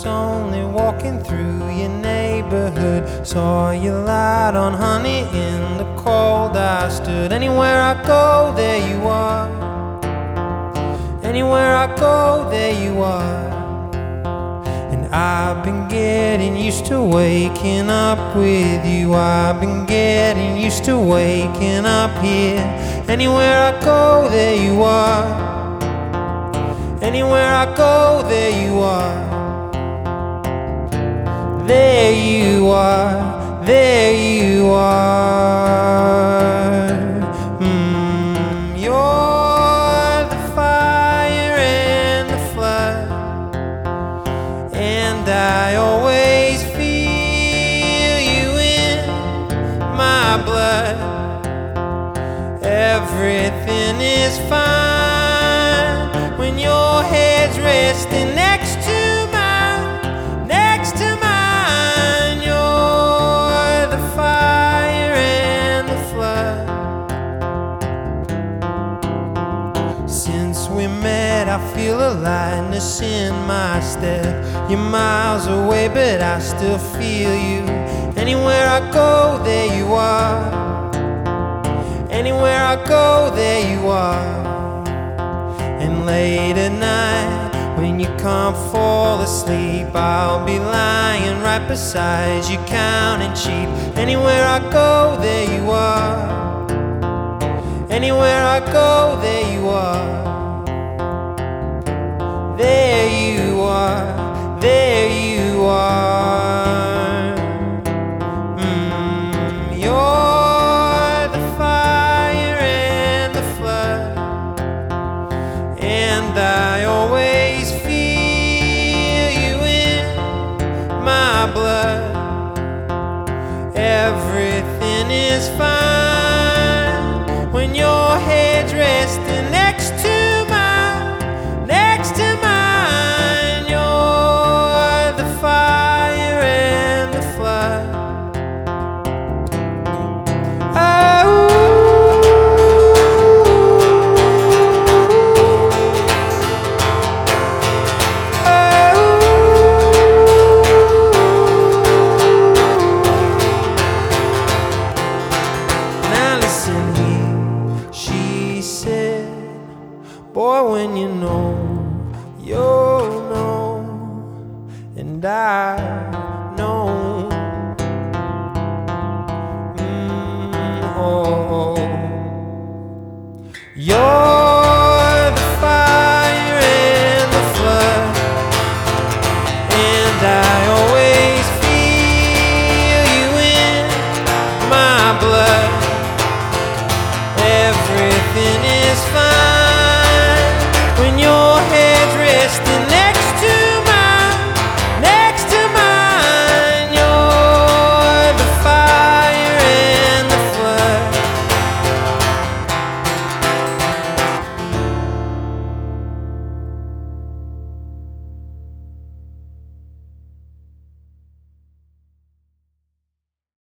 was only walking through your neighborhood. Saw you light on honey in the cold. I stood. Anywhere I go, there you are. Anywhere I go, there you are. And I've been getting used to waking up with you. I've been getting used to waking up here. Anywhere I go, there you are. Anywhere I go, there you are. There you are, there you are. You're the fire and the flood, and I always feel you in my blood. Everything is fine when your head's resting next to mine, next to mine. You're the fire and the flood. Since we met, I feel a lightness in my step. You're miles away, but I still feel you. Anywhere I go, there you are. Anywhere I go, there you are. And late at night, when you can't fall asleep, I'll be lying right beside you, counting sheep. Anywhere I go, there you are. Anywhere I go, there you are. There you are, there you are. You're the fire and the flood, and I always feel you in my blood. Everything is fine when your head's resting next to mine, next to mine. You're the fire and the flood. Boy, when you know, you'll know, and I know. You're